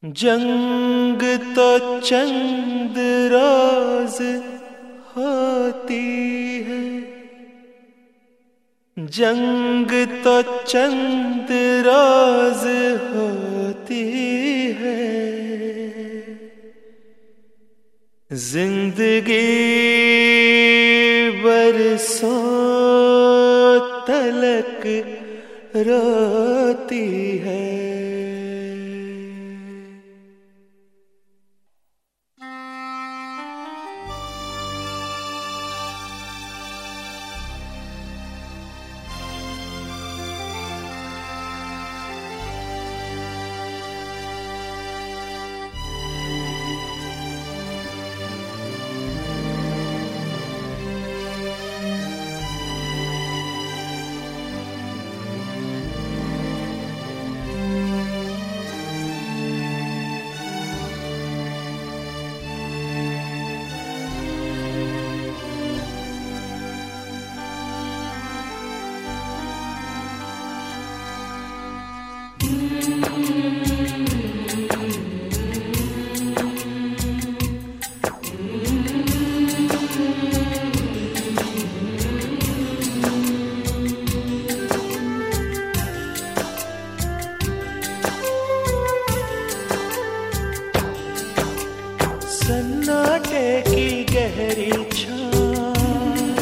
जंग तो चंद रोज होती है, जंग तो चंद रोज होती है। जिंदगी बरसों तलक रोती है। सन्नाटे की गहरी छाँव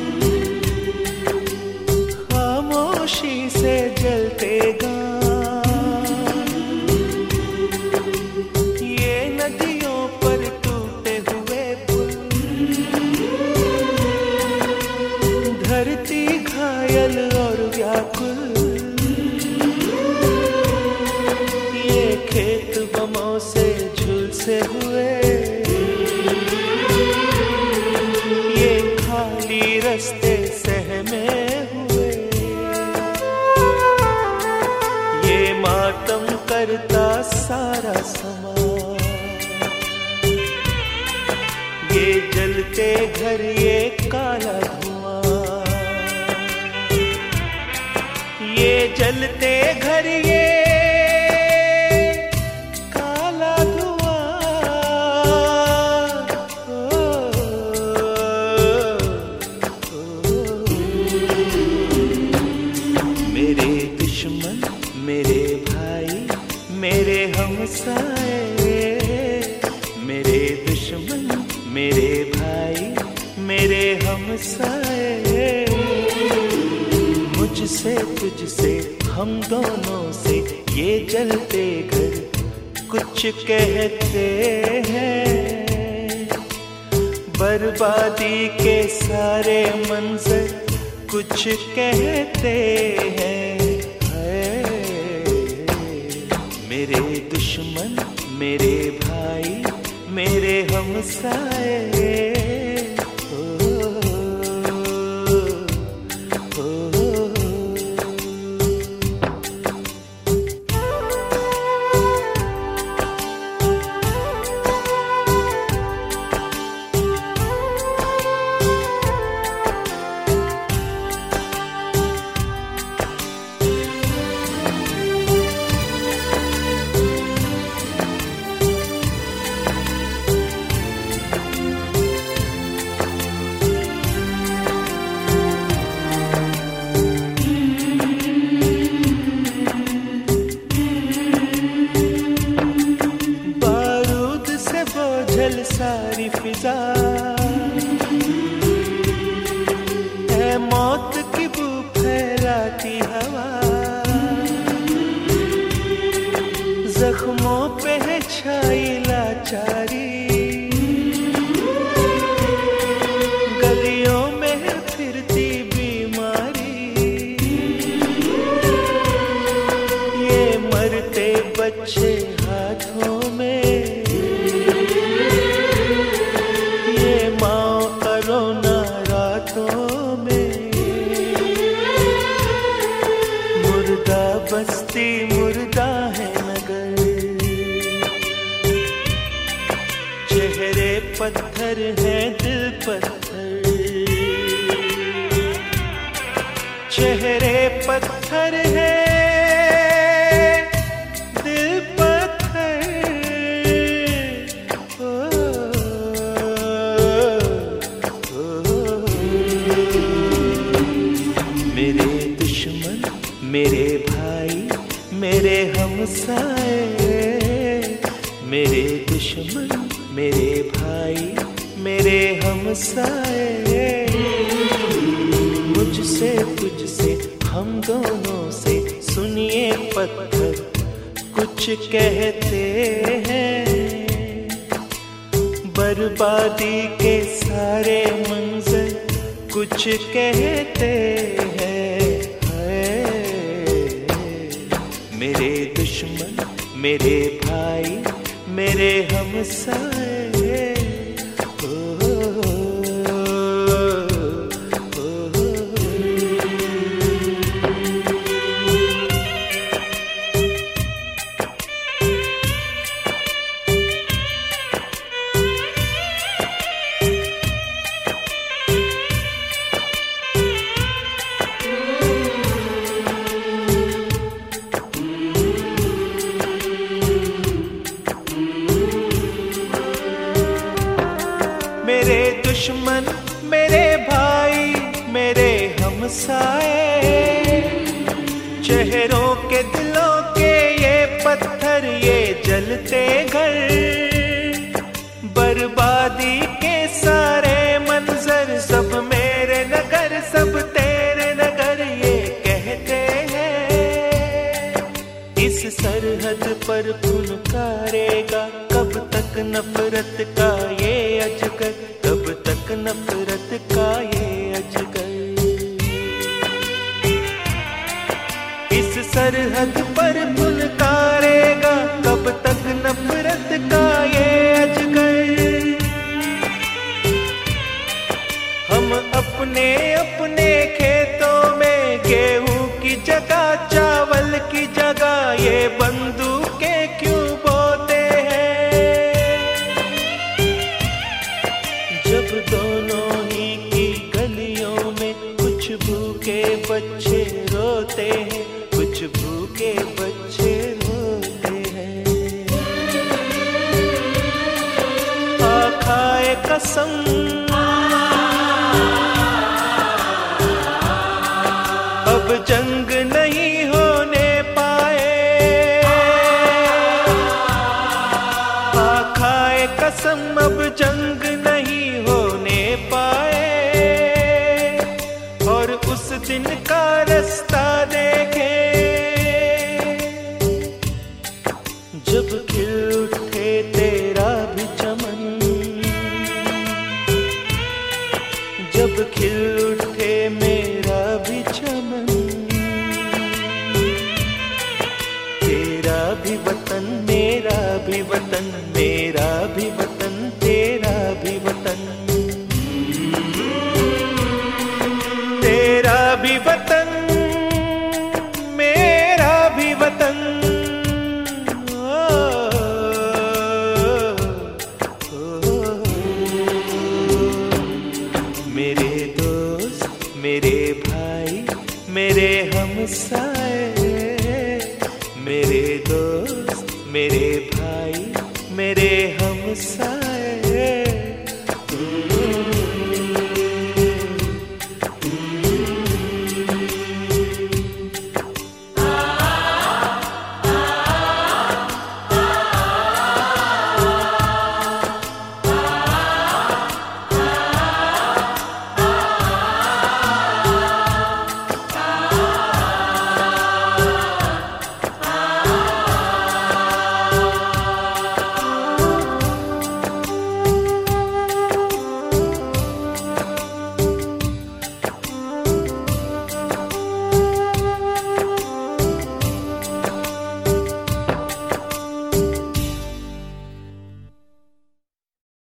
खामोशी से जलते गाँव, ये नदियों पर टूटे हुए पुल, धरती घायल और व्याकुल, ये खेत बमों से झुलसे हुए, रस्ते सहमे हुए, ये मातम करता सारा समाज, ये जलते घर ये काला धुआं, ये जलते घर ये मेरे भाई मेरे हमसाए, मेरे दुश्मन मेरे भाई मेरे हमसाए, मुझसे तुझसे हम दोनों से ये जलते घर कुछ कहते हैं, बर्बादी के सारे मंजर कुछ कहते हैं। मेरे दुश्मन मेरे भाई मेरे हमसाए, सारी फिजा है मौत की बू फैलाती हवा, जख्मों पे है छाई लाचारी, गलियों में है फिरती बीमारी, ये मरते बच्चे हाथों में, बस्ती मुर्दा है नगर, चेहरे पत्थर है दिल पत्थर, चेहरे पत्थर है दिल पत्थर। हमसाए, मेरे दुश्मन मेरे भाई मेरे हमसाए। मुझसे तुझसे हम दोनों से सुनिए पत्थर कुछ कहते हैं, बर्बादी के सारे मंजर कुछ कहते हैं। मेरे दुश्मन मेरे भाई मेरे हमसाए। मेरे दुश्मन मेरे भाई मेरे हमसाए, चेहरों के दिलों के ये पत्थर ये जलते घर, बर्बादी के सारे मंजर सब मेरे नगर सब तेरे नगर ये कहते हैं। इस सरहद पर फुनकारेगा कब तक नफरत का ये अजगर, कब तक नफरत का ये अजगर। इस सरहद पर फुनकारेगा कब तक नफरत का ये अजगर। हम अपने अपने खेतों में गेहूं की जगह चावल की जगह ये बंदूकें क्यों बोते हैं। जब दोनों ही की गलियों में कुछ भूखे बच्चे रोते हैं, कुछ भूखे बच्चे रोते हैं। आ खाए कसम अब जंग नहीं होने पाए, आ खाए कसम अब जंग नहीं होने पाए। और उस दिन का रास्ता देखे जब खिल उठे तेरा भी चमन, जब खिल उठे मेरा भी चमन। तेरा भी वतन मेरा भी वतन, मेरा भी वतन तेरा भी वतन, तेरा भी वतन मेरा भी वतन। मेरे दोस्त मेरे भाई मेरे हमसाए, मेरे दोस्त मेरे भाई मेरे हमसाए।